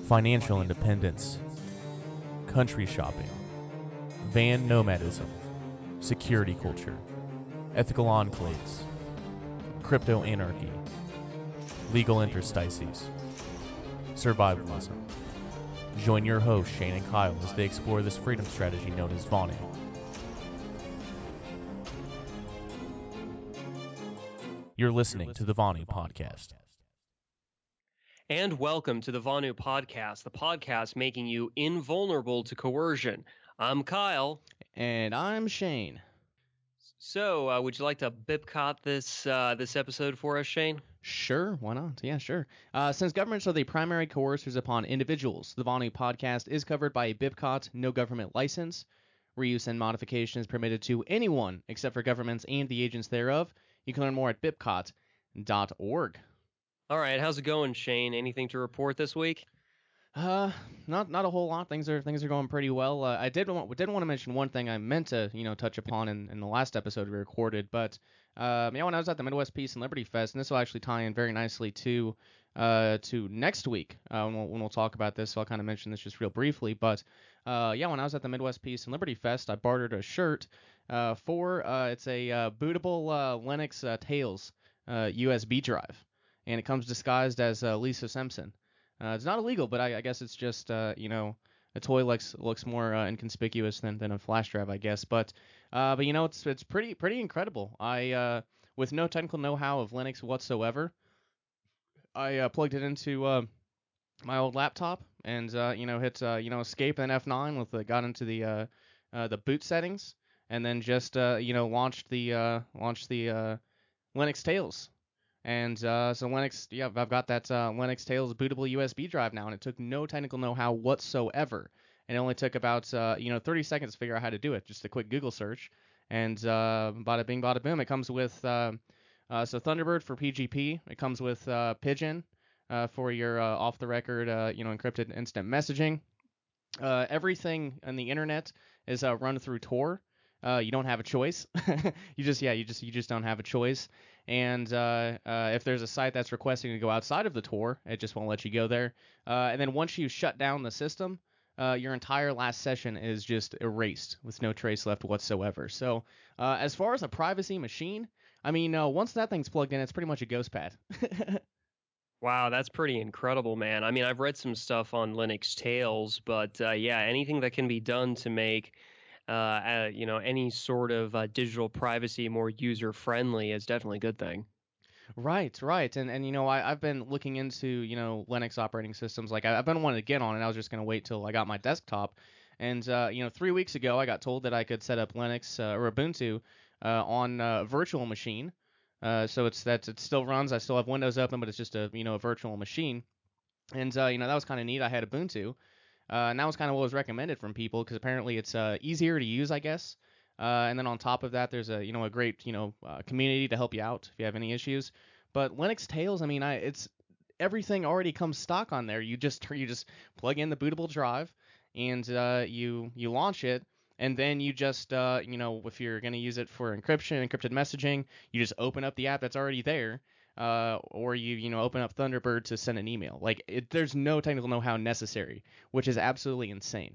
financial independence, country shopping, van nomadism, security culture, ethical enclaves, crypto anarchy, legal interstices, survivalism. Join your hosts Shane and Kyle as they explore this freedom strategy known as Vonu. You're listening to the Vonu Podcast. And welcome to the Vonu Podcast, the podcast making you invulnerable to coercion. I'm Kyle. And I'm Shane. So, would you like to bipcot this episode for us, Shane? Sure, why not? Yeah, sure. Since governments are the primary coercers upon individuals, the Vonu Podcast is covered by a BIPCOT, no government license. Reuse and modification is permitted to anyone except for governments and the agents thereof. You can learn more at bipcot.org. All right, how's it going, Shane? Anything to report this week? Not a whole lot. Things are going pretty well. I did want to mention one thing I meant to touch upon in the last episode we recorded, but when I was at the Midwest Peace and Liberty Fest, and this will actually tie in very nicely to next week when we'll talk about this. So I'll kind of mention this just real briefly, but when I was at the Midwest Peace and Liberty Fest, I bartered a shirt for it's a bootable Linux Tails USB drive, and it comes disguised as Lisa Simpson. It's not illegal, but I guess it's just a toy looks more inconspicuous than a flash drive, I guess. But it's pretty incredible. I with no technical know-how of Linux whatsoever, I plugged it into my old laptop and hit escape and F9 got into the boot settings, and then just launched the Linux Tails. And so Linux, I've got that Linux Tails bootable USB drive now, and it took no technical know-how whatsoever. And it only took about 30 seconds to figure out how to do it, just a quick Google search. And bada bing, bada boom. It comes with so Thunderbird for PGP. It comes with Pigeon for your off-the-record encrypted instant messaging. Everything on the internet is run through Tor. You don't have a choice. you just don't have a choice. And if there's a site that's requesting to go outside of the Tor, it just won't let you go there. And then once you shut down the system, your entire last session is just erased with no trace left whatsoever. So as far as a privacy machine, I mean, once that thing's plugged in, it's pretty much a ghost pad. Wow, that's pretty incredible, man. I mean, I've read some stuff on Linux Tails, but anything that can be done to make any sort of digital privacy more user friendly is definitely a good thing. Right. And I've been looking into Linux operating systems. Like I've been wanting to get on it. I was just gonna wait till I got my desktop. And 3 weeks ago, I got told that I could set up Linux or Ubuntu on a virtual machine. So it still runs. I still have Windows open, but it's just a virtual machine. And that was kind of neat. I had Ubuntu, and that was kind of what was recommended from people because apparently it's easier to use, I guess. And then on top of that, there's a great community to help you out if you have any issues. But Linux Tails, I mean, it's everything already comes stock on there. You just plug in the bootable drive and you launch it. And then you just, if you're going to use it for encrypted messaging, you just open up the app that's already there, or you open up Thunderbird to send an email. Like, there's no technical know-how necessary, which is absolutely insane.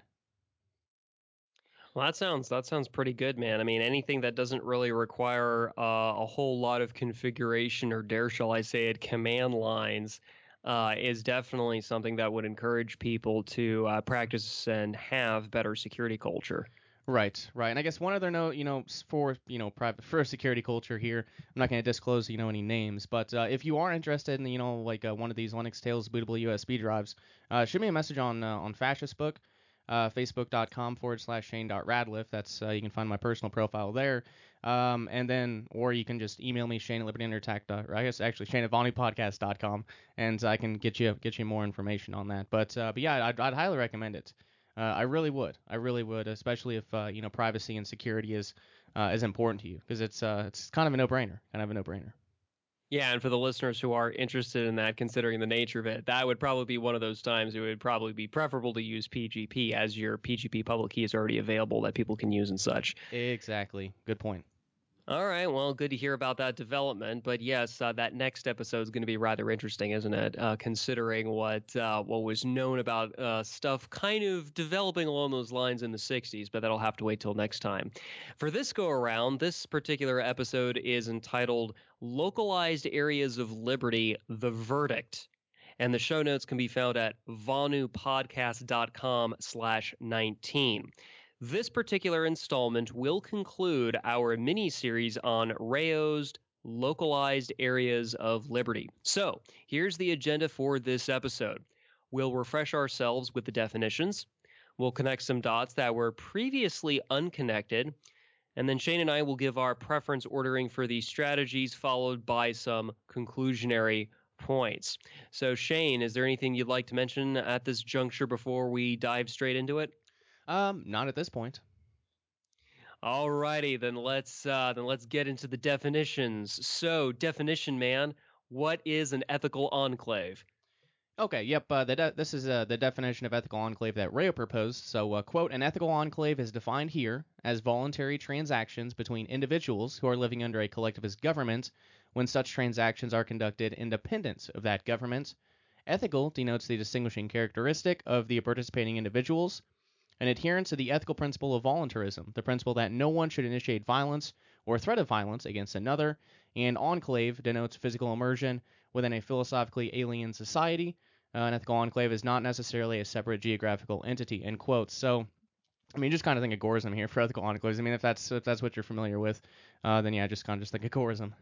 Well, that sounds pretty good, man. I mean, anything that doesn't really require a whole lot of configuration, or dare shall I say it, command lines, is definitely something that would encourage people to practice and have better security culture. Right. And I guess one other note, for private for security culture here, I'm not going to disclose any names, but if you are interested in one of these Linux Tails bootable USB drives, shoot me a message on Fascist Book, facebook.com/Shane.Radliff. That's you can find my personal profile there, and then or you can just email me Shane at libertyunderattack. Or I guess actually Shane at VonuPodcast.com, and I can get you more information on that. But yeah, I'd highly recommend it. I really would, especially if privacy and security is important to you, because it's kind of a no-brainer, Yeah, and for the listeners who are interested in that, considering the nature of it, that would probably be one of those times it would probably be preferable to use PGP, as your PGP public key is already available that people can use and such. Exactly. Good point. All right. Well, good to hear about that development. But yes, that next episode is going to be rather interesting, isn't it? Considering what was known about stuff kind of developing along those lines in the '60s, but that'll have to wait till next time. For this go around, this particular episode is entitled "Localized Areas of Liberty: The Verdict." And the show notes can be found at vonupodcast.com/19. This particular installment will conclude our mini series on Rayo's localized areas of liberty. So, here's the agenda for this episode. We'll refresh ourselves with the definitions. We'll connect some dots that were previously unconnected. And then Shane and I will give our preference ordering for these strategies, followed by some conclusionary points. So, Shane, is there anything you'd like to mention at this juncture before we dive straight into it? Not at this point. Alrighty, then let's get into the definitions. So, definition man, what is an ethical enclave? Okay, yep. This is the definition of ethical enclave that Rayo proposed. So, quote, an ethical enclave is defined here as voluntary transactions between individuals who are living under a collectivist government when such transactions are conducted independent of that government. Ethical denotes the distinguishing characteristic of the participating individuals. An adherence to the ethical principle of voluntarism, the principle that no one should initiate violence or threat of violence against another, and enclave denotes physical immersion within a philosophically alien society. An ethical enclave is not necessarily a separate geographical entity, end quote. So, I mean, just kind of think of Gorism here for ethical enclaves. I mean, if that's what you're familiar with, then yeah, just kind of just think of Gorism.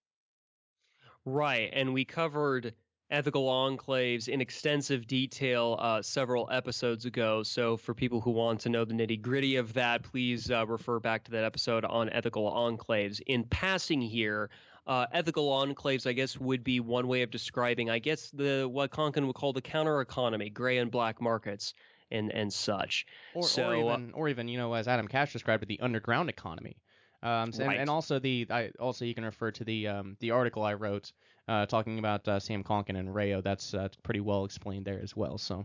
Right, and we covered ethical enclaves in extensive detail several episodes ago. So, for people who want to know the nitty gritty of that, please refer back to that episode on ethical enclaves. In passing here, ethical enclaves, I guess, would be one way of describing, I guess, the what Konkin would call the counter economy, gray and black markets, and such. So, Or even as Adam Cash described it, the underground economy. And right. also you can refer to the article I wrote talking about Sam Konkin and Rayo. That's pretty well explained there as well. So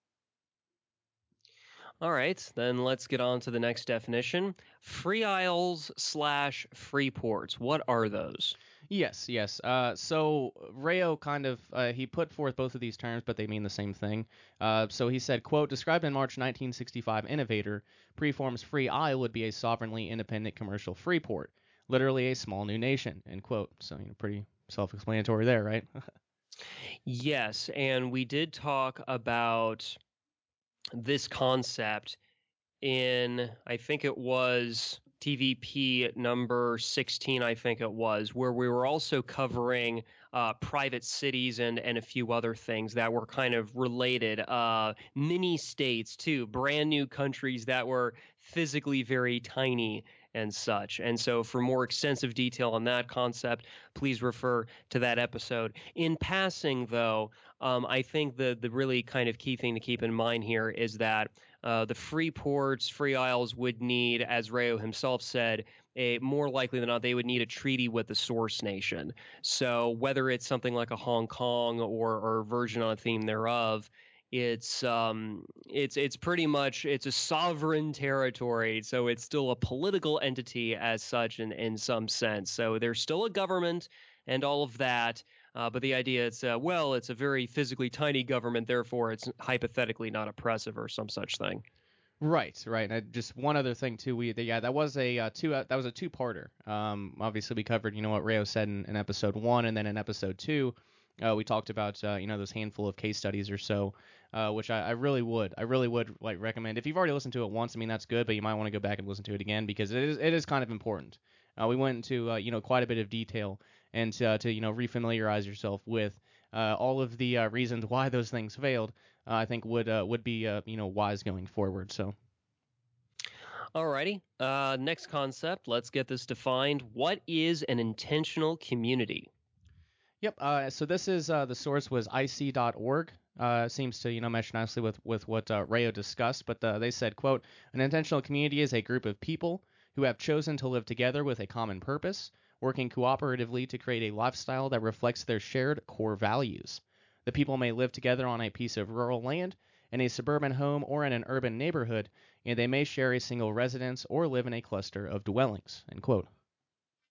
All right, then let's get on to the next definition. Free isles slash free ports. What are those? yes. So Rayo kind of he put forth both of these terms, but they mean the same thing. So he said, "quote Described in March 1965 Innovator, Preform's Free Isle would be a sovereignly independent commercial free port, literally a small new nation." End quote. So pretty self-explanatory there, right? Yes, and we did talk about this concept in, I think it was TVP number 16, I think it was, where we were also covering private cities and a few other things that were kind of related. Mini states, too, brand new countries that were physically very tiny and such. And so, for more extensive detail on that concept, please refer to that episode. In passing, though, I think the really kind of key thing to keep in mind here is that the free ports, free isles would need, as Rayo himself said, a more likely than not, they would need a treaty with the source nation. So whether it's something like a Hong Kong or a version on a theme thereof, it's pretty much it's a sovereign territory, so it's still a political entity as such in some sense. So there's still a government and all of that. But the idea is, well, it's a very physically tiny government, therefore it's hypothetically not oppressive or some such thing. Right. And just one other thing too. That was a two-parter. Obviously we covered what Rayo said in episode 1, and then in episode 2, we talked about those handful of case studies or so, which I really would like recommend. If you've already listened to it once, I mean that's good, but you might want to go back and listen to it again because it is kind of important. We went into quite a bit of detail and to refamiliarize yourself with all of the reasons why those things failed. I think would be wise going forward. So Alrighty. Next concept. Let's get this defined. What is an intentional community? yep. So this is the source was ic.org. Seems to mesh nicely with what Rayo discussed, but they said, quote, an intentional community is a group of people who have chosen to live together with a common purpose, working cooperatively to create a lifestyle that reflects their shared core values. The people may live together on a piece of rural land, in a suburban home, or in an urban neighborhood, and they may share a single residence or live in a cluster of dwellings. End quote.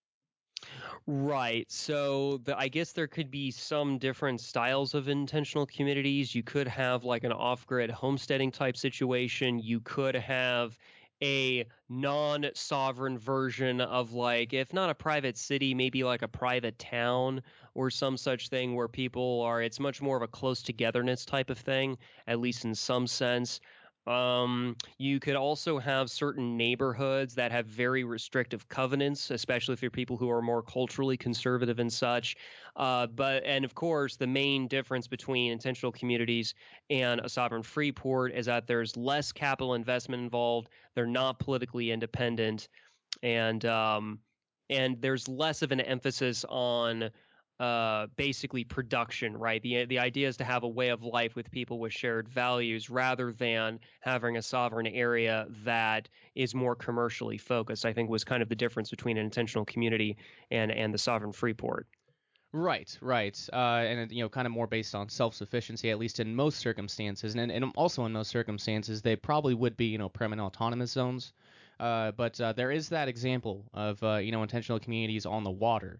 Right. So I guess there could be some different styles of intentional communities. You could have like an off-grid homesteading type situation. You could have a non-sovereign version of, like, if not a private city, maybe like a private town or some such thing where people are, it's much more of a close togetherness type of thing, at least in some sense. You could also have certain neighborhoods that have very restrictive covenants, especially if you're people who are more culturally conservative and such. And of course, the main difference between intentional communities and a sovereign free port is that there's less capital investment involved. They're not politically independent, and there's less of an emphasis on basically production, right? The idea is to have a way of life with people with shared values rather than having a sovereign area that is more commercially focused. I think was kind of the difference between an intentional community and the sovereign free port. Right, right, and kind of more based on self-sufficiency, at least in most circumstances, and also in most circumstances, they probably would be, permanent autonomous zones. But there is that example of, intentional communities on the water.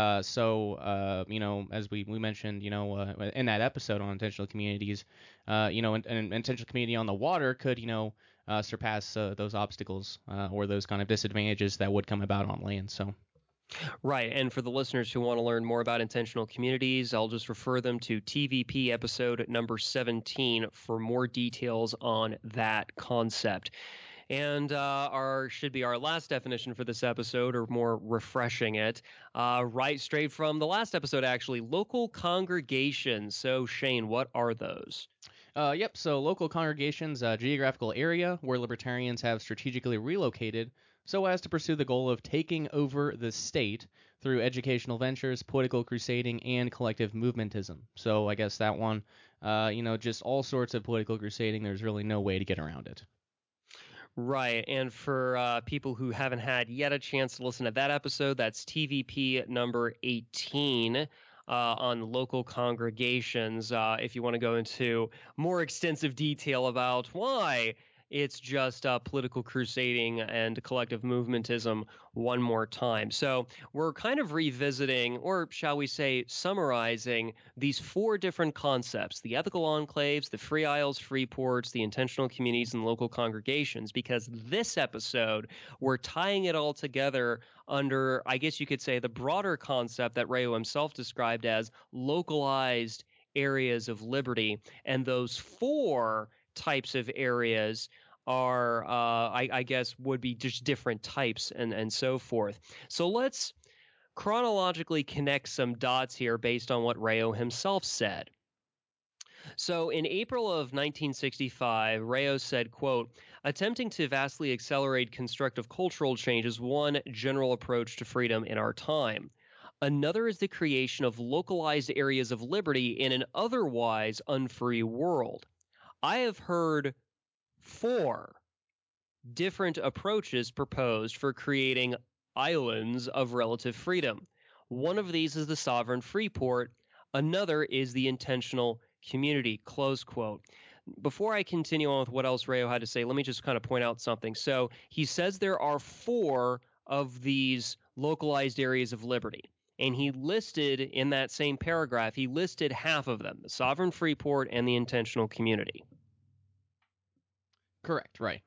As we mentioned, in that episode on intentional communities, an intentional community on the water could, surpass those obstacles or those kind of disadvantages that would come about on land. So. Right. And for the listeners who want to learn more about intentional communities, I'll just refer them to TVP episode number 17 for more details on that concept. And our should be our last definition for this episode, or more refreshing it, right straight from the last episode, actually, local congregations. So, Shane, what are those? Yep, so local congregations, geographical area where libertarians have strategically relocated so as to pursue the goal of taking over the state through educational ventures, political crusading, and collective movementism. So I guess that one, just all sorts of political crusading. There's really no way to get around it. Right. And for people who haven't had yet a chance to listen to that episode, that's TVP number 18 on local congregations. If you want to go into more extensive detail about why it's just political crusading and collective movementism one more time. So we're kind of revisiting, or shall we say, summarizing these four different concepts: the ethical enclaves, the free isles, free ports, the intentional communities, and local congregations, because this episode, we're tying it all together under, I guess you could say, the broader concept that Rayo himself described as localized areas of liberty. And those four types of areas are, I guess, would be just different types and so forth. So let's chronologically connect some dots here based on what Rayo himself said. So in April of 1965, Rayo said, quote, "Attempting to vastly accelerate constructive cultural change is one general approach to freedom in our time. Another is the creation of localized areas of liberty in an otherwise unfree world. I have heard four different approaches proposed for creating islands of relative freedom. One of these is the sovereign free port. Another is the intentional community," close quote. Before I continue on with what else Rayo had to say, let me just kind of point out something. So he says there are four of these localized areas of liberty. And he listed in that same paragraph, he listed half of them: the sovereign free port and the intentional community. Correct, right.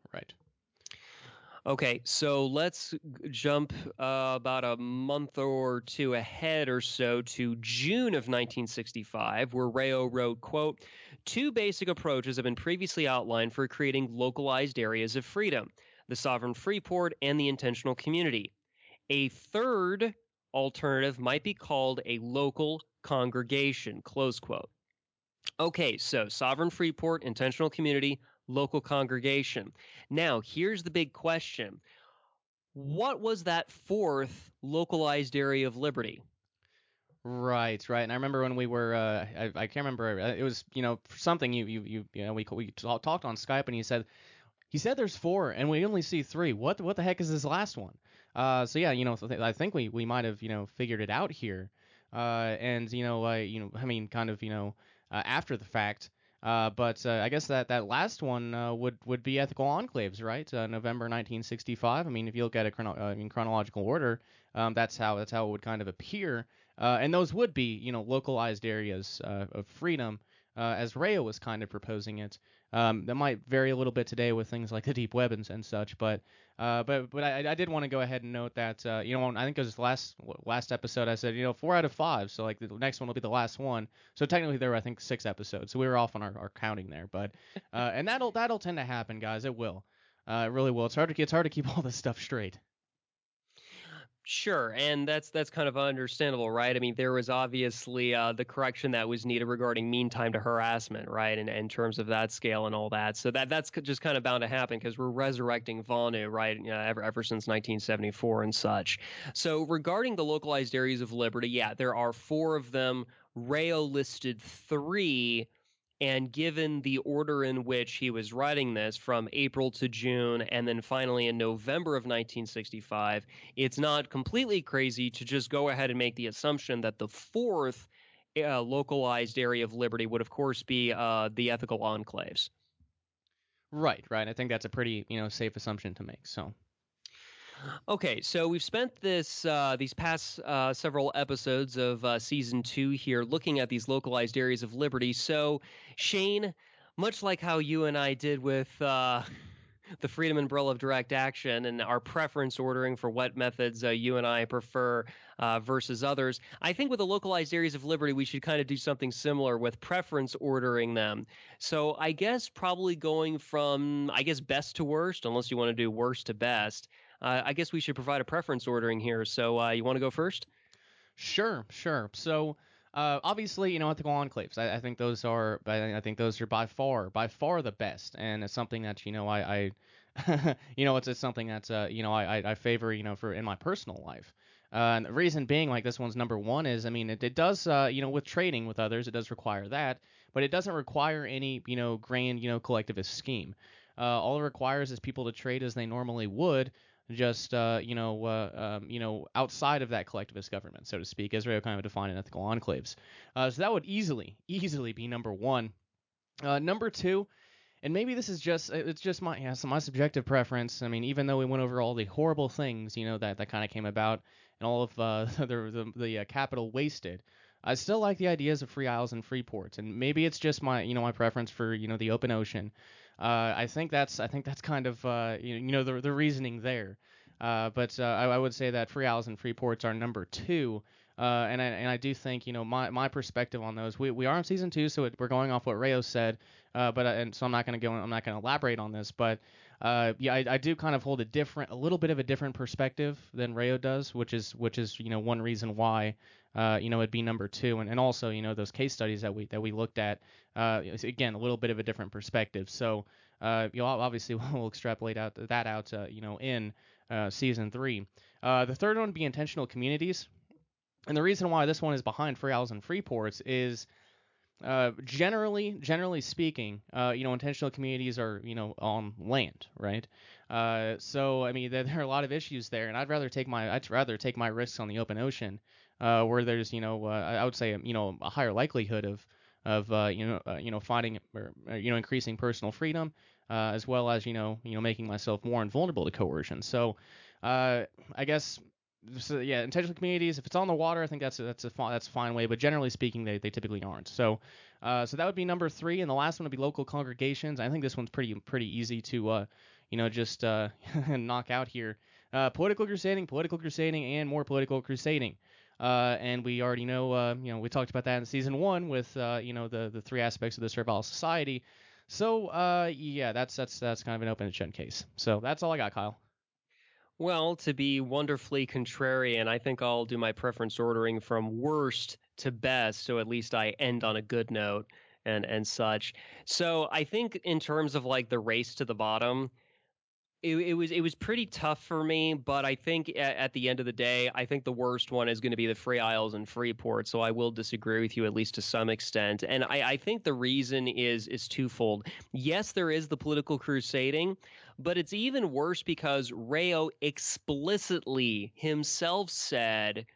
Okay, so let's jump about a month or two ahead or so to June of 1965, where Rayo wrote, quote, "Two basic approaches have been previously outlined for creating localized areas of freedom: the sovereign free port and the intentional community. A third alternative might be called a local congregation," close quote. Okay, so sovereign free port, intentional community, local congregation. Now, here's the big question. What was that fourth localized area of liberty? Right. And I remember when we were, I can't remember, it was, for something we talked on Skype, and he said there's four and we only see three. What the heck is this last one? So yeah, I think we might have, figured it out here. And I mean, kind of, after the fact, But I guess that last one would be ethical enclaves, right? November 1965. I mean, if you look at it in chronological order, that's how it would kind of appear. And those would be, localized areas of freedom, as Rayo was kind of proposing it. That might vary a little bit today with things like the deep web and such, but I did want to go ahead and note that I think it was last episode I said 4 out of 5, so like the next one will be the last one. So technically there were, I think, 6 episodes, so we were off on our counting there, but and that'll tend to happen, guys. It will, it really will. It's hard to keep all this stuff straight. Sure, and that's kind of understandable, right? I mean, there was obviously the correction that was needed regarding mean time to harassment, right? And in terms of that scale and all that, so that's just kind of bound to happen because we're resurrecting Vonu, right? Ever since 1974 and such. So regarding the localized areas of liberty, yeah, there are 4 of them. Rayo listed 3. And given the order in which he was writing this from April to June and then finally in November of 1965, it's not completely crazy to just go ahead and make the assumption that the 4th localized area of liberty would, of course, be the ethical enclaves. Right. I think that's a pretty safe assumption to make. So. Okay, so we've spent these past several episodes of season 2 here looking at these localized areas of liberty. So, Shane, much like how you and I did with the freedom umbrella of direct action and our preference ordering for what methods you and I prefer versus others, I think with the localized areas of liberty, we should kind of do something similar with preference ordering them. So, I guess probably going from best to worst, unless you want to do worst to best. I guess we should provide a preference ordering here. So you want to go first? Sure. So, obviously, ethical enclaves. I think those are. I think those are by far the best, and it's something that it's something that's I favor for in my personal life. And the reason being, like, this one's number one is, I mean, it does with trading with others, it does require that, but it doesn't require any grand collectivist scheme. All it requires is people to trade as they normally would, just outside of that collectivist government, so to speak, as Rayo kind of defined in ethical enclaves. So that would easily be number one. Number two, and maybe this is just my subjective preference. I mean, even though we went over all the horrible things that kind of came about and all of the capital wasted, I still like the ideas of free isles and free ports, and maybe it's just my preference for the open ocean. I think that's kind of the reasoning there. But I would say that free isles and free ports are number two. And I do think my perspective on those. We are in season 2, so we're going off what Rayo said. And so I'm not going to elaborate on this. But I do kind of hold a little bit of a different perspective than Rayo does, which is one reason why it'd be number 2, and also those case studies that we looked at, again, a little bit of a different perspective. So obviously we'll extrapolate that out in season 3. The third one would be intentional communities. And the reason why this one is behind free isles and free ports is generally speaking, intentional communities are on land, right? So I mean there are a lot of issues there, and I'd rather take my risks on the open ocean, where there's I would say a higher likelihood of finding or increasing personal freedom, as well as making myself more invulnerable to coercion. So I guess. So yeah, intentional communities. If it's on the water, I think that's a fine way. But generally speaking, they typically aren't. So that would be number 3, and the last one would be local congregations. I think this one's pretty easy to just knock out here. Political crusading, and more political crusading. And we already know we talked about that in season 1 with the 3 aspects of the servile society. So yeah, that's kind of an open and shut case. So that's all I got, Kyle. Well, to be wonderfully contrarian, I think I'll do my preference ordering from worst to best, so at least I end on a good note and such. So I think in terms of like the race to the bottom, it was pretty tough for me, but I think at the end of the day, I think the worst one is going to be the Free Isles and Freeport. So I will disagree with you at least to some extent, and I think the reason is twofold. Yes, there is the political crusading, but it's even worse because Rayo explicitly himself said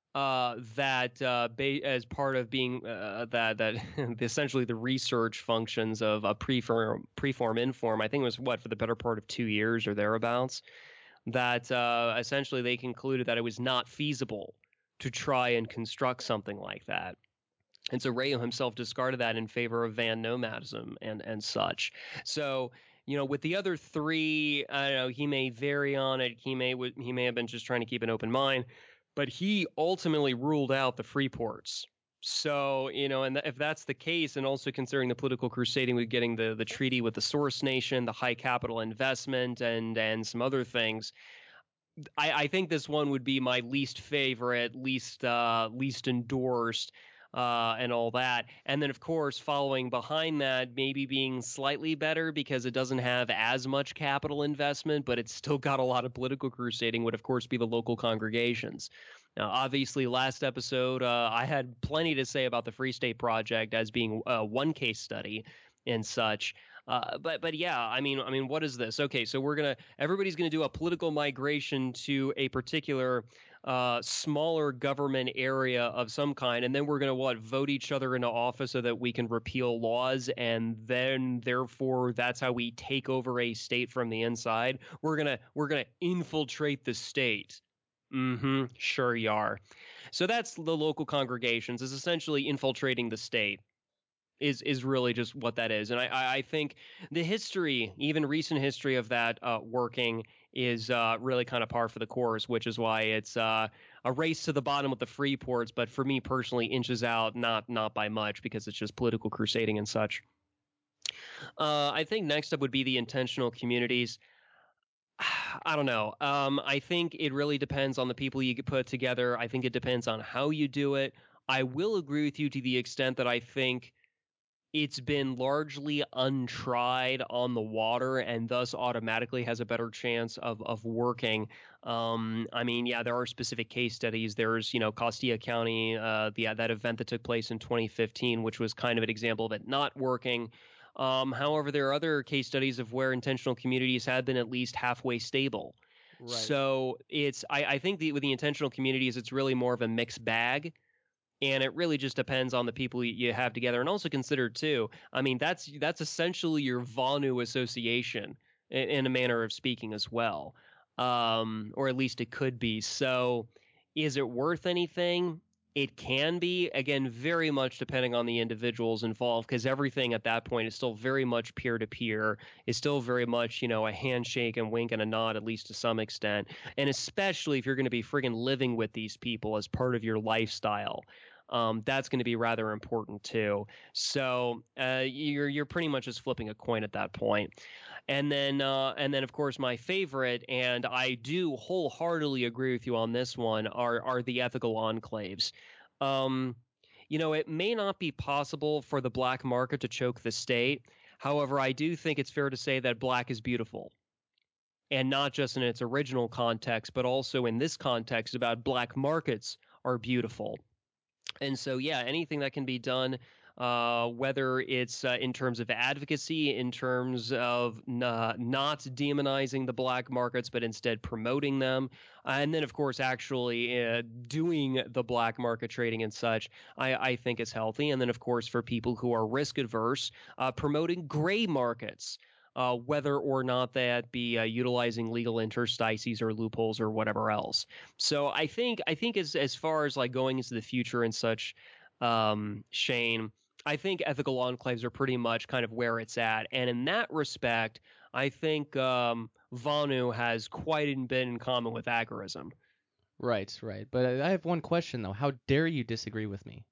as part of being that essentially the research functions of a preform inform. I think it was for the better part of 2 years or thereabouts. That essentially they concluded that it was not feasible to try and construct something like that. And so Rayo himself discarded that in favor of van nomadism and such. So, with the other three, I don't know, he may vary on it. He may have been just trying to keep an open mind, but he ultimately ruled out the free ports. So, and if that's the case, and also considering the political crusading with getting the treaty with the source nation, the high capital investment, and some other things, I think this one would be my least favorite, least endorsed, and all that. And then, of course, following behind that, maybe being slightly better because it doesn't have as much capital investment, but it's still got a lot of political crusading, would, of course, be the local congregations. Now, obviously, last episode, I had plenty to say about the Free State Project as being one case study and such. But yeah, I mean, what is this? Okay, so everybody's gonna do a political migration to a particular smaller government area of some kind, and then we're gonna vote each other into office so that we can repeal laws, and then therefore that's how we take over a state from the inside. We're gonna infiltrate the state. Sure you are. So that's the local congregations, is essentially infiltrating the state. Is really just what that is. And I think the history, even recent history of that working, is really kind of par for the course, which is why it's a race to the bottom with the free ports, but for me personally, inches out, not by much, because it's just political crusading and such. I think next up would be the intentional communities. I don't know. I think it really depends on the people you could put together. I think it depends on how you do it. I will agree with you to the extent that I think it's been largely untried on the water and thus automatically has a better chance of working. I mean, yeah, there are specific case studies. There's, Castilla County, that event that took place in 2015, which was kind of an example of it not working. However, there are other case studies of where intentional communities have been at least halfway stable. Right. So I think with the intentional communities, it's really more of a mixed bag. And it really just depends on the people you have together. And also consider, too, I mean, that's essentially your Vonu association in a manner of speaking as well. Or at least it could be. So is it worth anything? It can be, again, very much depending on the individuals involved, because everything at that point is still very much peer-to-peer. It's still very much, a handshake and wink and a nod, at least to some extent. And especially if you're going to be friggin' living with these people as part of your lifestyle. That's going to be rather important too. So you're pretty much just flipping a coin at that point. And then of course my favorite, and I do wholeheartedly agree with you on this one, are the ethical enclaves. It may not be possible for the black market to choke the state. However, I do think it's fair to say that black is beautiful. And not just in its original context, but also in this context about black markets are beautiful. And so, yeah, anything that can be done, whether it's in terms of advocacy, in terms of not demonizing the black markets, but instead promoting them, and then, of course, actually doing the black market trading and such, I think is healthy. And then, of course, for people who are risk adverse, promoting gray markets. Whether or not that be utilizing legal interstices or loopholes or whatever else. So I think as far as like going into the future and such, Shane, I think ethical enclaves are pretty much kind of where it's at, and in that respect, I think Vonu has quite a bit in common with agorism. Right. But I have one question though. How dare you disagree with me?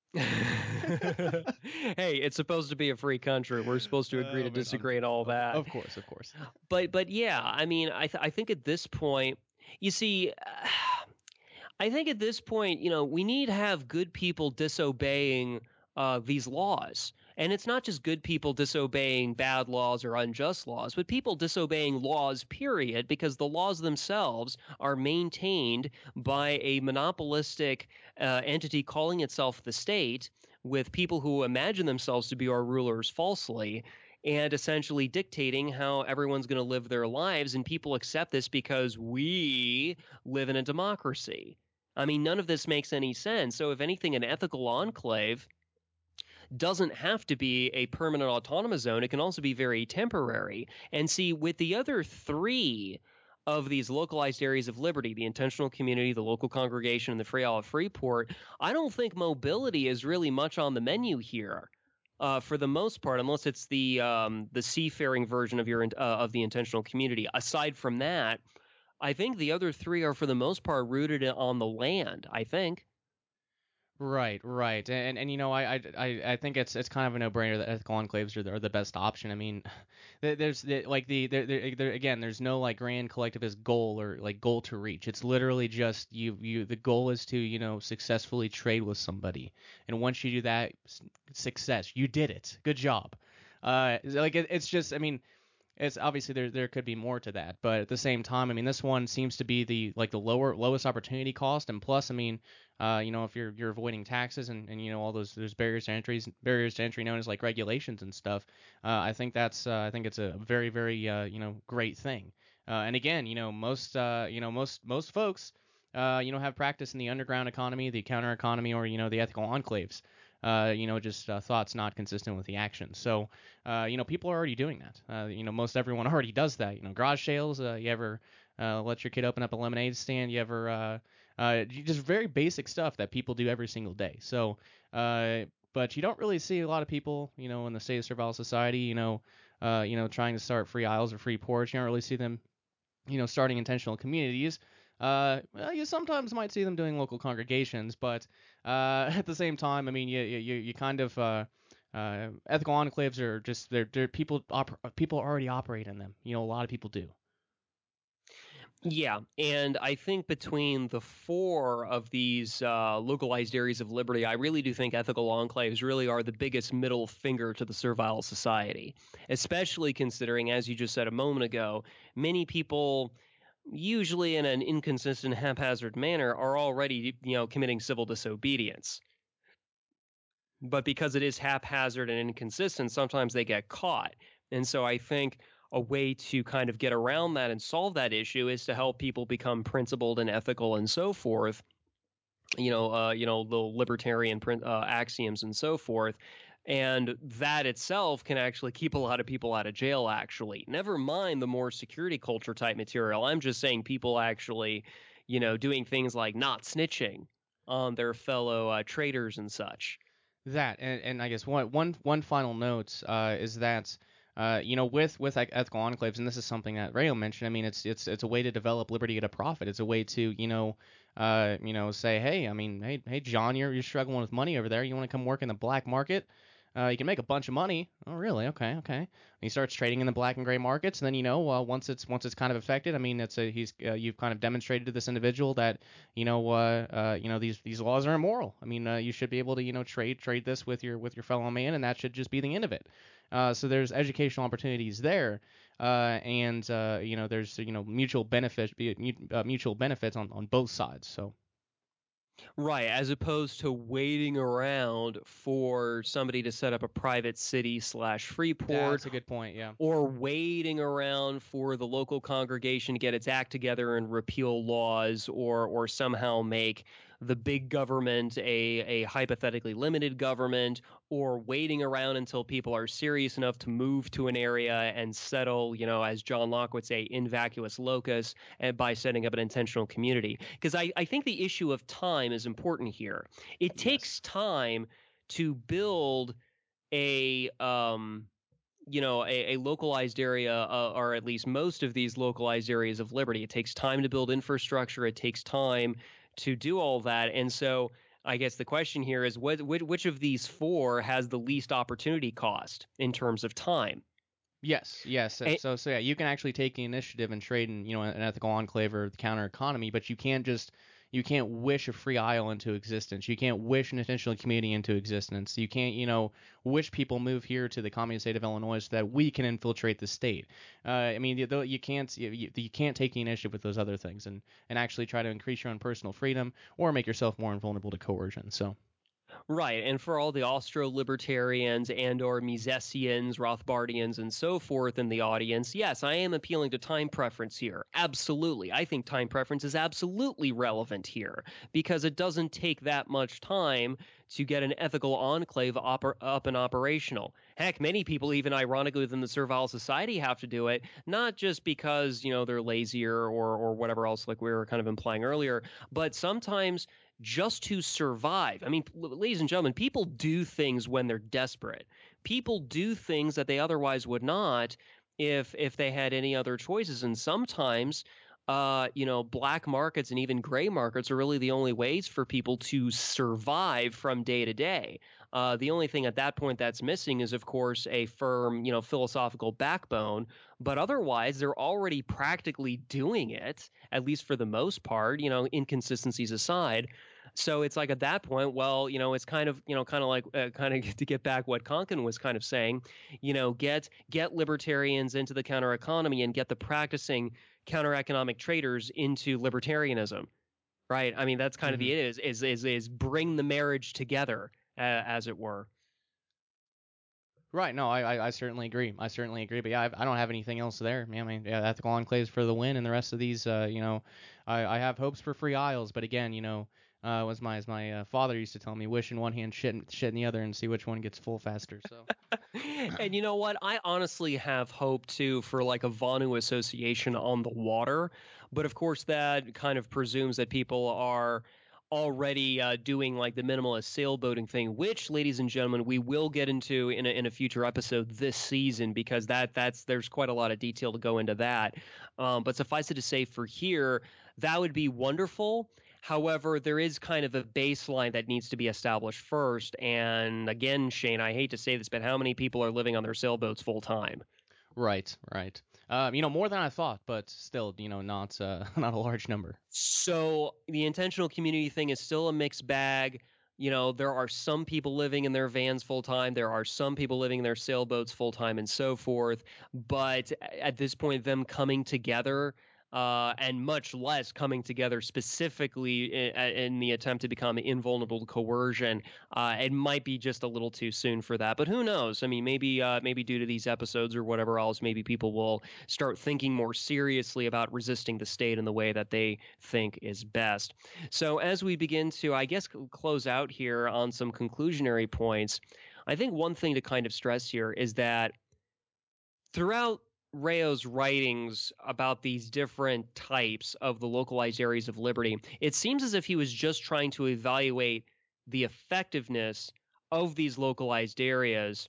Hey, it's supposed to be a free country. We're supposed to agree to disagree and all that. Of course. But yeah, I mean, I think at this point, you see, I think at this point, we need to have good people disobeying these laws. And it's not just good people disobeying bad laws or unjust laws, but people disobeying laws, period, because the laws themselves are maintained by a monopolistic entity calling itself the state, with people who imagine themselves to be our rulers falsely, and essentially dictating how everyone's going to live their lives. And people accept this because we live in a democracy. I mean, none of this makes any sense. So, if anything, an ethical enclave doesn't have to be a permanent autonomous zone. It can also be very temporary. And see, with the other three of these localized areas of liberty, the intentional community, the local congregation, and the Free Isle of Freeport, I don't think mobility is really much on the menu here. For the most part, unless it's the seafaring version of the intentional community. Aside from that, I think the other three are for the most part rooted on the land. I think. Right, right, and I think it's kind of a no-brainer that ethical enclaves are the best option. I mean, there's like there again, there's no like grand collectivist goal or like goal to reach. It's literally just the goal is to successfully trade with somebody, and once you do that, success, you did it, good job. It's just, I mean, it's obviously there could be more to that, but at the same time, I mean, this one seems to be the lowest opportunity cost, and plus, I mean, if you're avoiding taxes and all those barriers to entry known as like regulations and stuff, I think it's a very very great thing. And again, most folks have practice in the underground economy, the counter economy, or the ethical enclaves. Just thoughts not consistent with the action. So, people are already doing that. Most everyone already does that. Garage sales. You ever let your kid open up a lemonade stand? You ever just very basic stuff that people do every single day. So, but you don't really see a lot of people, in the state of Survival Society, trying to start free isles or free ports. You don't really see them, starting intentional communities. Well, you sometimes might see them doing local congregations, but at the same time, I mean, you kind of ethical enclaves are just they're people already operate in them. A lot of people do. Yeah, and I think between the four of these localized areas of liberty, I really do think ethical enclaves really are the biggest middle finger to the servile society, especially considering, as you just said a moment ago, many people, usually in an inconsistent, haphazard manner, are already, committing civil disobedience. But because it is haphazard and inconsistent, sometimes they get caught. And so I think a way to kind of get around that and solve that issue is to help people become principled and ethical and so forth. The libertarian axioms and so forth. And that itself can actually keep a lot of people out of jail, actually. Never mind the more security culture type material. I'm just saying people actually, doing things like not snitching on their fellow traders and such. That and I guess one final note is that with like ethical enclaves, and this is something that Rayo mentioned. I mean, it's a way to develop liberty at a profit. It's a way to say, hey, I mean, hey John, you're struggling with money over there. You want to come work in the black market? You can make a bunch of money. Oh, really? Okay, okay. And he starts trading in the black and gray markets, and then once it's kind of affected, I mean, you've kind of demonstrated to this individual that these laws are immoral. I mean, you should be able to trade this with your fellow man, and that should just be the end of it. So there's educational opportunities there, and there's mutual mutual benefits on both sides. So. Right, as opposed to waiting around for somebody to set up a private city slash Freeport, That's a good point. Yeah. or waiting around for the local congregation to get its act together and repeal laws, or somehow make the big government a hypothetically limited government, or waiting around until people are serious enough to move to an area and settle, as John Locke would say, in vacuous locus, and by setting up an intentional community. Because I think the issue of time is important here. It takes Yes. time to build a a localized area, or at least most of these localized areas of liberty. It takes time to build infrastructure. It takes time to do all that. And so I guess the question here is which of these four has the least opportunity cost in terms of time? Yes, yes. So yeah, you can actually take the initiative and trade in an ethical enclave or the counter economy, but you can't wish a free isle into existence. You can't wish an intentional community into existence. You can't wish people move here to the communist state of Illinois so that we can infiltrate the state. I mean, you can't take the initiative with those other things and actually try to increase your own personal freedom or make yourself more invulnerable to coercion. So. Right, and for all the Austro-libertarians and or Misesians, Rothbardians, and so forth in the audience, yes, I am appealing to time preference here. Absolutely. I think time preference is absolutely relevant here because it doesn't take that much time to get an ethical enclave up and operational. Heck, many people, even ironically within the servile society, have to do it, not just because, they're lazier or whatever else, like we were kind of implying earlier, but sometimes just to survive. I mean, ladies and gentlemen, people do things when they're desperate. People do things that they otherwise would not if they had any other choices. And sometimes, black markets and even gray markets are really the only ways for people to survive from day to day. The only thing at that point that's missing is, of course, a firm, philosophical backbone. But otherwise, they're already practically doing it, at least for the most part, inconsistencies aside. So it's like at that point, well, it's kind of, kind of like kind of to get back what Konkin was kind of saying, get libertarians into the counter economy and get the practicing counter economic traders into libertarianism, right? I mean, that's kind of Hmm. the it is bring the marriage together, as it were. Right. No, I certainly agree. I certainly agree. But yeah, I don't have anything else there. I mean, yeah, ethical enclaves for the win, and the rest of these, I have hopes for free isles. But again, as my father used to tell me, wish in one hand, shit in the other, and see which one gets full faster. So. And you know what? I honestly have hope too for like a Vanu association on the water, but of course that kind of presumes that people are already doing like the minimalist sailboating thing, which, ladies and gentlemen, we will get into in a future episode this season because that's there's quite a lot of detail to go into that. But suffice it to say, for here, that would be wonderful. However, there is kind of a baseline that needs to be established first. And again, Shane, I hate to say this, but how many people are living on their sailboats full time? Right. Right. More than I thought, but still, not not a large number. So the intentional community thing is still a mixed bag. There are some people living in their vans full time. There are some people living in their sailboats full time and so forth. But at this point, them coming together and much less coming together specifically in the attempt to become invulnerable to coercion, it might be just a little too soon for that. But who knows? I mean, maybe due to these episodes or whatever else, maybe people will start thinking more seriously about resisting the state in the way that they think is best. So, as we begin to, I guess, close out here on some conclusionary points, I think one thing to kind of stress here is that throughout Rayo's writings about these different types of the localized areas of liberty, it seems as if he was just trying to evaluate the effectiveness of these localized areas.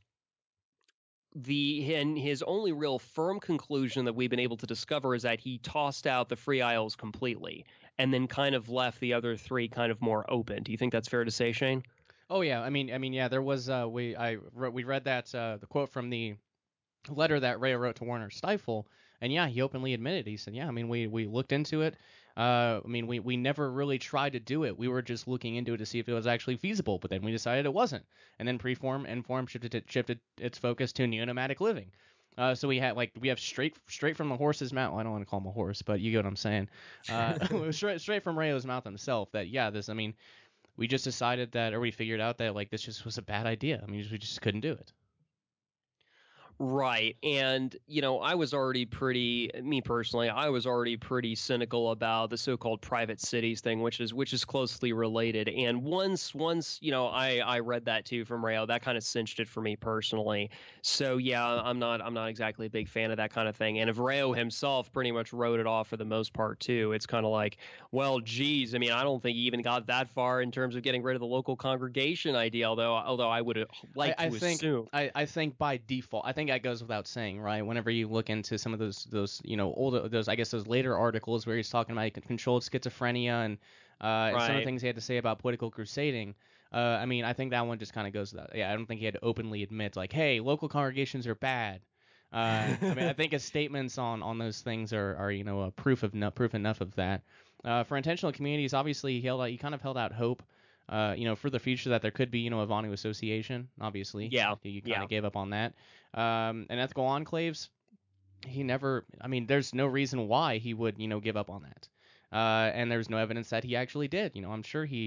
And his only real firm conclusion that we've been able to discover is that he tossed out the Free Isles completely and then kind of left the other three kind of more open. Do you think that's fair to say, Shane? Oh yeah. I mean, yeah. There was we read that the quote from the letter that Ray wrote to Warner Stifel, and yeah, he openly admitted. He said, yeah, I mean, we looked into it. I mean, we never really tried to do it. We were just looking into it to see if it was actually feasible, but then we decided it wasn't. And then Preform and Form shifted its focus to neonomadic living. So we have straight from the horse's mouth. Well, I don't want to call him a horse, but you get what I'm saying. Straight from Rayo's mouth himself that yeah, this. I mean, we just decided that, or we figured out that like this just was a bad idea. I mean, we just couldn't do it. Right. And, I was already me personally, I was already pretty cynical about the so-called private cities thing, which is closely related. And once, I read that too from Rayo, that kind of cinched it for me personally. So yeah, I'm not exactly a big fan of that kind of thing. And if Rayo himself pretty much wrote it off for the most part too, it's kind of like, well, geez, I mean, I don't think he even got that far in terms of getting rid of the local congregation idea, although I would like I to think assume. I think by default, I think that goes without saying, right? Whenever you look into some of those older those I guess those later articles where he's talking about controlled schizophrenia and some of the Right. things he had to say about political crusading. I mean, I think that one just kind of goes without. Yeah, I don't think he had to openly admit like, hey, local congregations are bad. I mean, I think his statements on those things are proof enough of that. For intentional communities, obviously he kind of held out hope for the future that there could be, a Vanu association. Obviously, Yeah, you kind yeah. of gave up on that. And ethical enclaves, he never. I mean, there's no reason why he would, give up on that. And there's no evidence that he actually did. I'm sure he.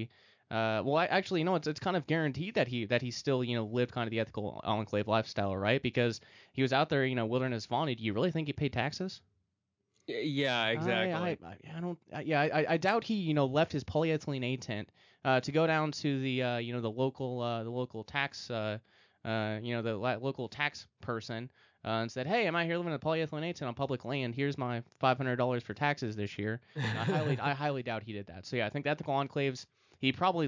Actually, it's kind of guaranteed that he still lived kind of the ethical enclave lifestyle, right? Because he was out there, wilderness fauna. Do you really think he paid taxes? Yeah, exactly. I don't. I doubt he left his polyethylene A tent to go down to the the local tax local tax person and said, hey, am I here living in a polyethylene A tent on public land? Here's my $500 for taxes this year. I highly doubt he did that. So yeah, I think the ethical enclaves. He probably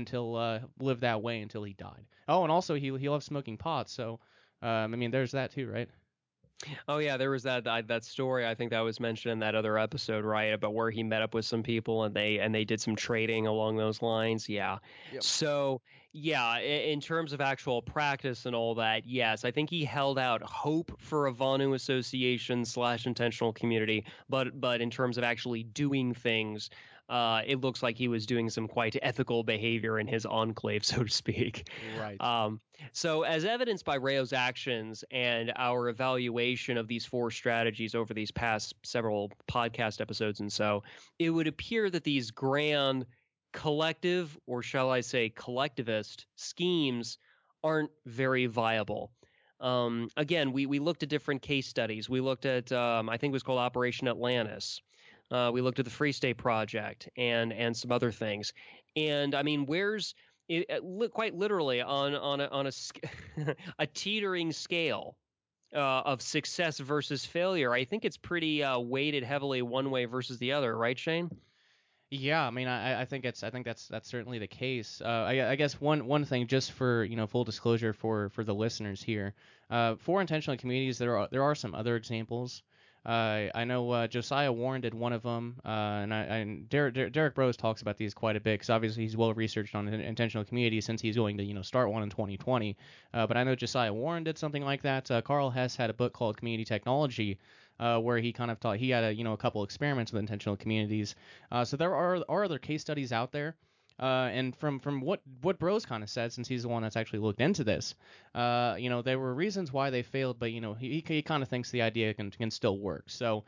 lived that way until he died. Oh, and also he loved smoking pot. So I mean, there's that too, right? Oh yeah, there was that story. I think that was mentioned in that other episode, right? About where he met up with some people and they did some trading along those lines. Yeah. Yep. So yeah, in terms of actual practice and all that, yes, I think he held out hope for a Vonu association / intentional community, but in terms of actually doing things, it looks like he was doing some quite ethical behavior in his enclave, so to speak. Right. So, as evidenced by Rayo's actions and our evaluation of these 4 strategies over these past several podcast episodes, and so, it would appear that these grand collective, or shall I say collectivist, schemes aren't very viable. Again, we looked at different case studies. We looked at, I think it was called Operation Atlantis. We looked at the Free State Project and some other things. And I mean, where's quite literally on a a teetering scale of success versus failure. I think it's pretty weighted heavily one way versus the other, right, Shane? Yeah, I mean, I think that's certainly the case. I guess one thing, just for full disclosure for the listeners here, for intentional communities, there are some other examples. I know Josiah Warren did one of them, and Derek Brose talks about these quite a bit because obviously he's well researched on intentional communities since he's going to start one in 2020. But I know Josiah Warren did something like that. Carl Hess had a book called Community Technology, where he kind of taught. He had a couple experiments with intentional communities. So there are other case studies out there. And from what Bros kind of said, since he's the one that's actually looked into this, there were reasons why they failed, but he kind of thinks the idea can still work. So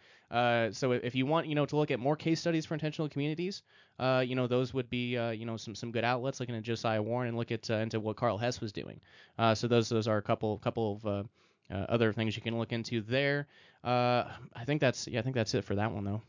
if you want to look at more case studies for intentional communities, those would be some good outlets, like in Josiah Warren, and look at into what Carl Hess was doing. So those are a couple of other things you can look into there. I think that's it for that one though.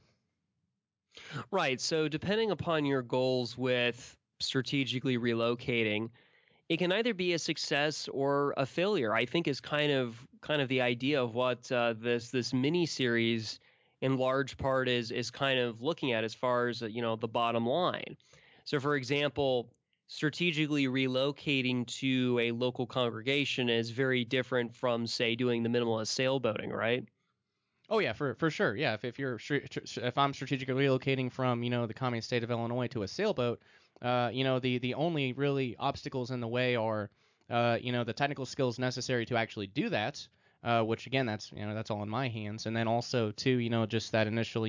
Right. So depending upon your goals with strategically relocating, it can either be a success or a failure. I think is kind of the idea of what this mini series in large part is kind of looking at as far as the bottom line. So, for example, strategically relocating to a local congregation is very different from, say, doing the minimalist sailboating, right? Oh yeah, for sure. Yeah, if I'm strategically relocating from the communist state of Illinois to a sailboat, the only really obstacles in the way are the technical skills necessary to actually do that, which again that's all in my hands, and then also too just that initial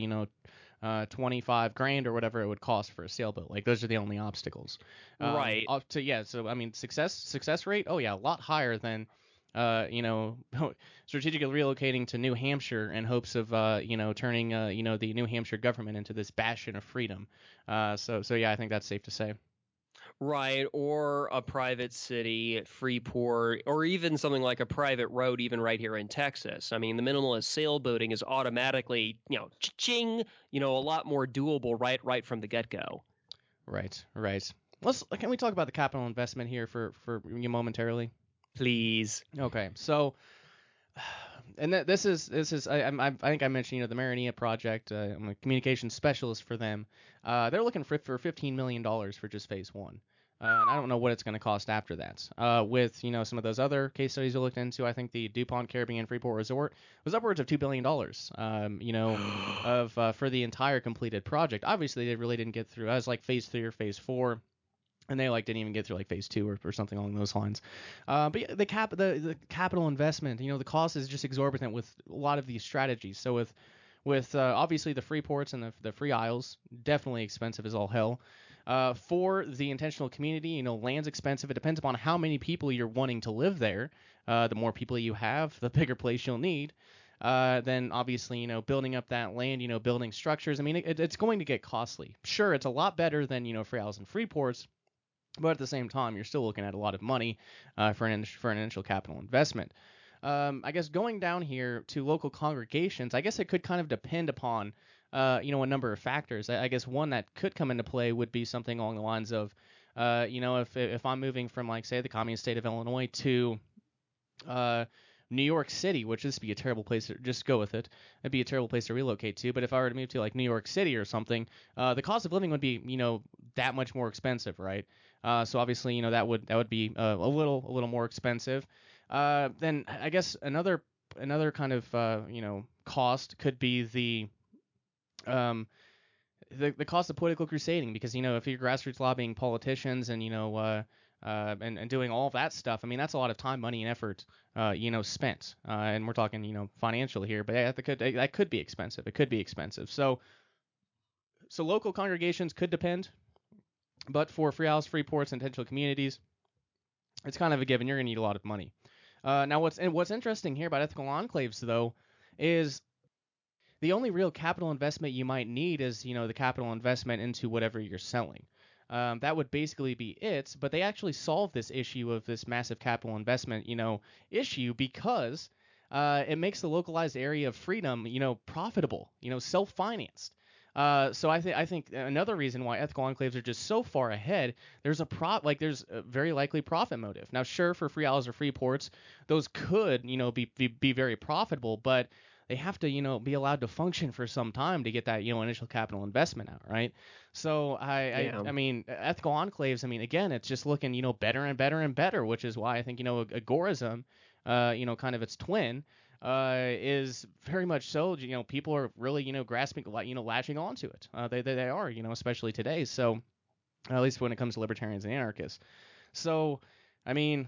25 grand or whatever it would cost for a sailboat. Like those are the only obstacles. Right. So I mean success rate. Oh yeah, a lot higher than strategically relocating to New Hampshire in hopes of, turning, the New Hampshire government into this bastion of freedom. So yeah, I think that's safe to say. Right, or a private city, Freeport, or even something like a private road, even right here in Texas. I mean, the minimalist sailboating is automatically, ching, a lot more doable right from the get-go. Right. Can we talk about the capital investment here for you momentarily? Please. Okay, so. And this is I think I mentioned the Marinea project. I'm a communications specialist for them. They're looking for $15 million for just phase one. And I don't know what it's going to cost after that. With some of those other case studies we looked into, I think the DuPont Caribbean Freeport Resort was upwards of $2 billion. For the entire completed project. Obviously, they really didn't get through as like phase 3 or phase 4. And they didn't even get through like phase 2 or something along those lines. But yeah, the capital investment, the cost is just exorbitant with a lot of these strategies. So with obviously the free ports and the free isles, definitely expensive as all hell. For the intentional community, land's expensive. It depends upon how many people you're wanting to live there. The more people you have, the bigger place you'll need. Then obviously, building up that land, building structures. I mean, it's going to get costly. Sure, it's a lot better than free isles and free ports. But at the same time, you're still looking at a lot of money for an initial capital investment. I guess going down here to local congregations, I guess it could kind of depend upon a number of factors. I guess one that could come into play would be something along the lines of, if I'm moving from, like, say, the communist state of Illinois to uh, New York City, which this would be a terrible place to just go with it. It'd be a terrible place to relocate to. But if I were to move to, like, New York City or something, the cost of living would be, that much more expensive, right? So obviously, that would be a little more expensive. Then I guess another kind of cost could be um, the cost of political crusading, because if you're grassroots lobbying politicians and and doing all of that stuff, I mean, that's a lot of time, money, and effort spent, and we're talking financially here, but that could be expensive. It could be expensive. So local congregations could depend, but for Free Isles, Free Ports, and intentional communities, it's kind of a given. You're going to need a lot of money. Now, what's interesting here about ethical enclaves, though, is the only real capital investment you might need is, the capital investment into whatever you're selling. That would basically be it. But they actually solve this issue of this massive capital investment, issue, because it makes the localized area of freedom, profitable, self-financed. So I think another reason why ethical enclaves are just so far ahead, there's a very likely profit motive. Now, sure, for Free Isles or Free Ports, those could be very profitable, but they have to be allowed to function for some time to get that initial capital investment out, right? So Yeah. I mean, ethical enclaves, I mean, again, it's just looking better and better and better, which is why I think agorism, kind of its twin, is very much so. People are really grasping, latching onto it. They are, especially today. So at least when it comes to libertarians and anarchists. So I mean,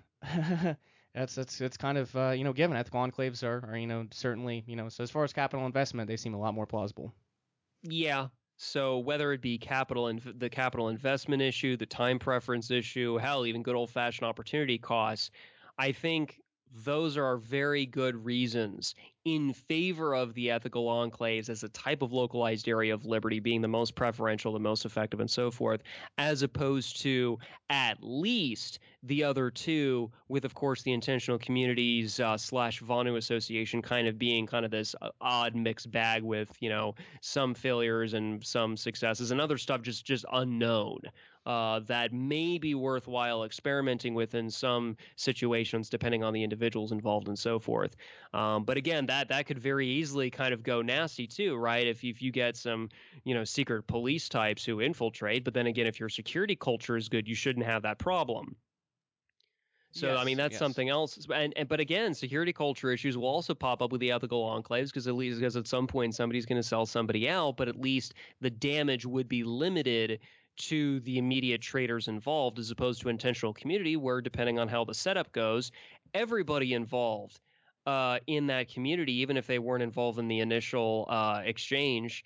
it's kind of given. Ethical enclaves are certainly so as far as capital investment, they seem a lot more plausible. Yeah. So whether it be the capital investment issue, the time preference issue, hell, even good old fashioned opportunity costs, I think those are very good reasons in favor of the ethical enclaves as a type of localized area of liberty being the most preferential, the most effective, and so forth, as opposed to at least the other two, with, of course, the intentional communities slash Vonu Association kind of being kind of this odd mixed bag with, some failures and some successes and other stuff just unknown. That may be worthwhile experimenting with in some situations, depending on the individuals involved and so forth. But again, that could very easily kind of go nasty too, right? If you get some secret police types who infiltrate, but then again, if your security culture is good, you shouldn't have that problem. So, I mean, Yes, that's yes. something else. But again, security culture issues will also pop up with the ethical enclaves because at some point somebody's going to sell somebody out, but at least the damage would be limited to the immediate traders involved, as opposed to intentional community, where depending on how the setup goes, everybody involved in that community, even if they weren't involved in the initial exchange,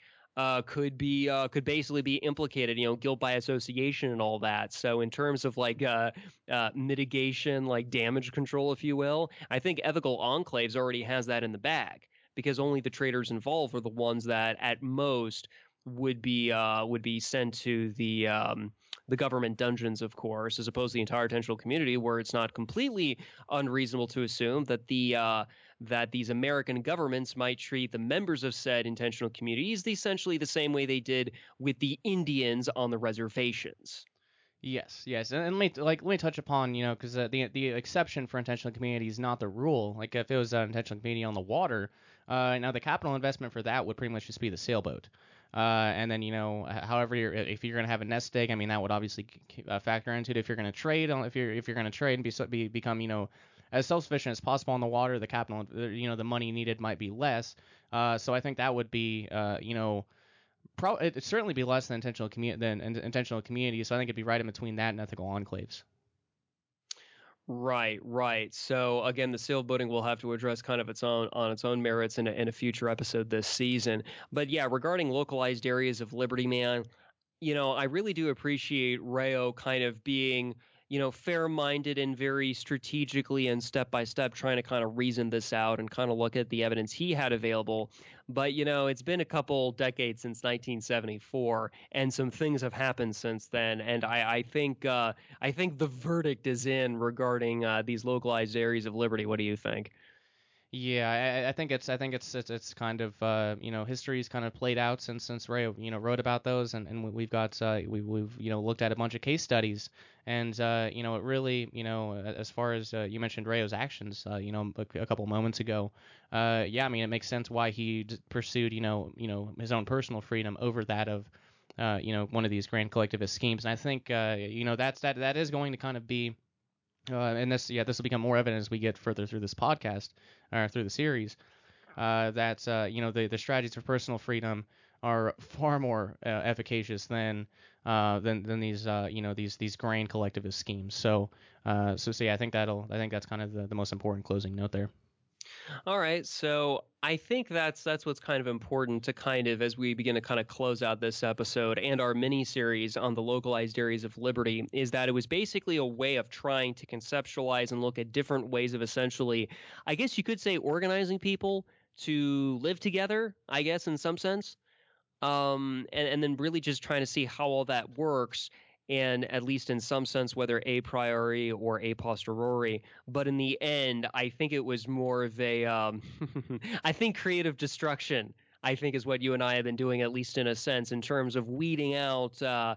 could basically be implicated, guilt by association and all that. So in terms of like mitigation, like damage control, if you will, I think ethical enclaves already has that in the bag, because only the traders involved are the ones that at most would be sent to the government dungeons, of course, as opposed to the entire intentional community, where it's not completely unreasonable to assume that that these American governments might treat the members of said intentional communities essentially the same way they did with the Indians on the reservations. Yes, yes, and let me touch upon because the exception for intentional community is not the rule. Like if it was an intentional community on the water, now the capital investment for that would pretty much just be the sailboat, and then however if you're gonna have a nest egg, I mean that would obviously factor into it. If you're gonna trade, if you're gonna trade and become as self-sufficient as possible on the water, the capital the money needed might be less. So I think that would be it'd certainly be less than intentional community. So I think it'd be right in between that and ethical enclaves. Right, right. So again, the sailboating will have to address kind of its own merits in a future episode this season. But yeah, regarding localized areas of liberty, man, I really do appreciate Rayo kind of being, fair-minded and very strategically and step-by-step trying to kind of reason this out and kind of look at the evidence he had available. But, it's been a couple decades since 1974, and some things have happened since then. And I think the verdict is in regarding these localized areas of liberty. What do you think? Yeah, I think it's kind of history's kind of played out since Ray wrote about those, and we've got we've looked at a bunch of case studies, and it really as far as you mentioned Rayo's actions a couple moments ago, yeah, I mean it makes sense why he pursued his own personal freedom over that of one of these grand collectivist schemes, and I think that is going to kind of be. And this will become more evident as we get further through this podcast or through the series. That the strategies for personal freedom are far more efficacious than these these grand collectivist schemes. So yeah, I think that's kind of the most important closing note there. All right, so I think that's what's kind of important to kind of, as we begin to kind of close out this episode and our mini series on the localized areas of liberty, is that it was basically a way of trying to conceptualize and look at different ways of essentially, I guess you could say, organizing people to live together, I guess, in some sense. And then really just trying to see how all that works, and at least in some sense, whether a priori or a posteriori. But in the end, I think it was more of a, I think creative destruction, I think, is what you and I have been doing, at least in a sense, in terms of weeding out the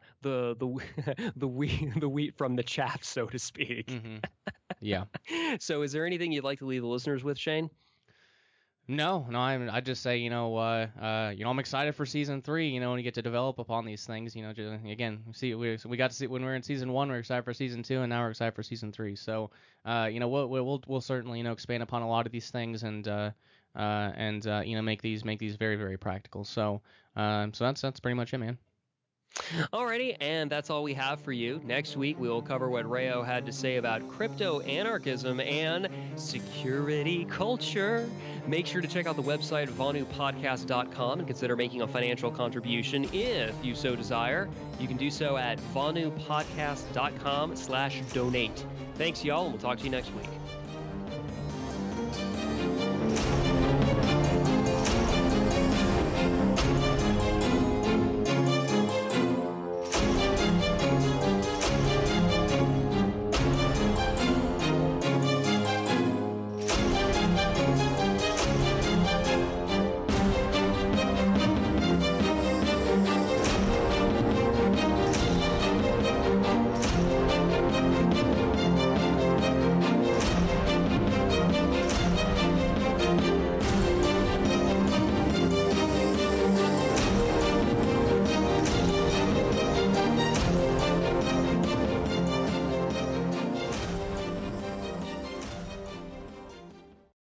the wheat from the chaff, so to speak. Mm-hmm. Yeah. So, is there anything you'd like to leave the listeners with, Shane? No, I just say I'm excited for season 3. When you get to develop upon these things. Again, we got to see when we were in season 1, we're excited for season 2, and now we're excited for season 3. So we'll certainly expand upon a lot of these things and make these very, very practical. So that's pretty much it, man. Alrighty, and that's all we have for you. Next week, we will cover what Rayo had to say about crypto anarchism and security culture. Make sure to check out the website vonupodcast.com and consider making a financial contribution if you so desire. You can do so at vonupodcast.com/donate. Thanks, y'all, and we'll talk to you next week.